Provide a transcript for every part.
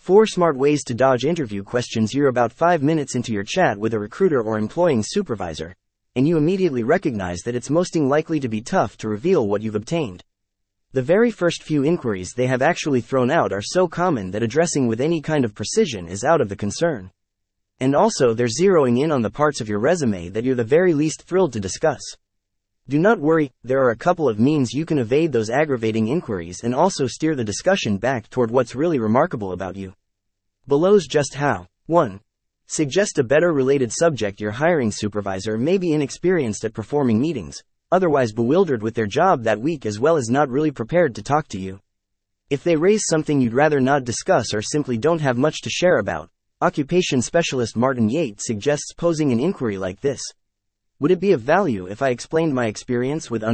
4 smart ways to dodge interview questions. You're about 5 minutes into your chat with a recruiter or employing supervisor, and you immediately recognize that it's most likely to be tough to reveal what you've obtained. The very first few inquiries they have actually thrown out are so common that addressing with any kind of precision is out of the concern. And also they're zeroing in on the parts of your resume that you're the very least thrilled to discuss. Do not worry, there are a couple of means you can evade those aggravating inquiries and also steer the discussion back toward what's really remarkable about you. Below's just how. 1. Suggest a better related subject. Your hiring supervisor may be inexperienced at performing meetings, otherwise bewildered with their job that week, as well as not really prepared to talk to you. If they raise something you'd rather not discuss or simply don't have much to share about, occupation specialist Martin Yates suggests posing an inquiry like this. Would it be of value if I explained my experience with __?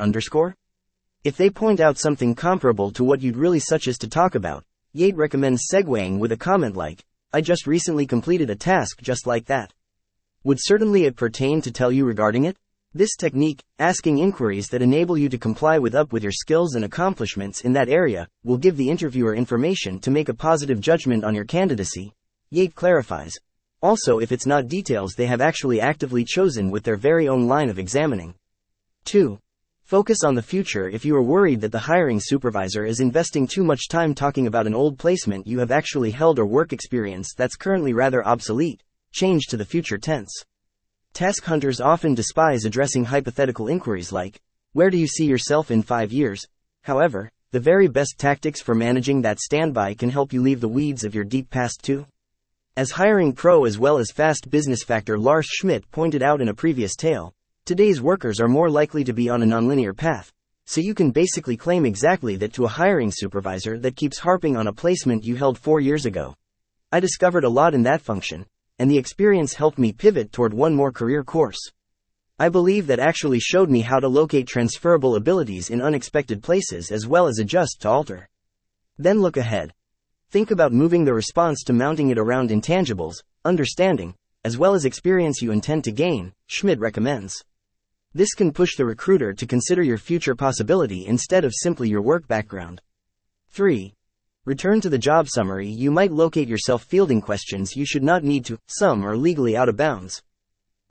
If they point out something comparable to what you'd really such as to talk about, Yates recommends segueing with a comment like, I just recently completed a task just like that. Would certainly it pertain to tell you regarding it? This technique, asking inquiries that enable you to comply with your skills and accomplishments in that area, will give the interviewer information to make a positive judgment on your candidacy, Yates clarifies. Also, if it's not details they have actually actively chosen with their very own line of examining. 2. Focus on the future. If you are worried that the hiring supervisor is investing too much time talking about an old placement you have actually held or work experience that's currently rather obsolete, change to the future tense. Task hunters often despise addressing hypothetical inquiries like, where do you see yourself in 5 years? However, the very best tactics for managing that standby can help you leave the weeds of your deep past too. As hiring pro as well as fast business factor Lars Schmidt pointed out in a previous tale, today's workers are more likely to be on a nonlinear path, so you can basically claim exactly that to a hiring supervisor that keeps harping on a placement you held 4 years ago. I discovered a lot in that function, and the experience helped me pivot toward one more career course. I believe that actually showed me how to locate transferable abilities in unexpected places as well as adjust to alter. Then look ahead. Think about moving the response to mounting it around intangibles, understanding, as well as experience you intend to gain, Schmidt recommends. This can push the recruiter to consider your future possibility instead of simply your work background. 3. Return to the job summary. You might locate yourself fielding questions you should not need to. Some are legally out of bounds.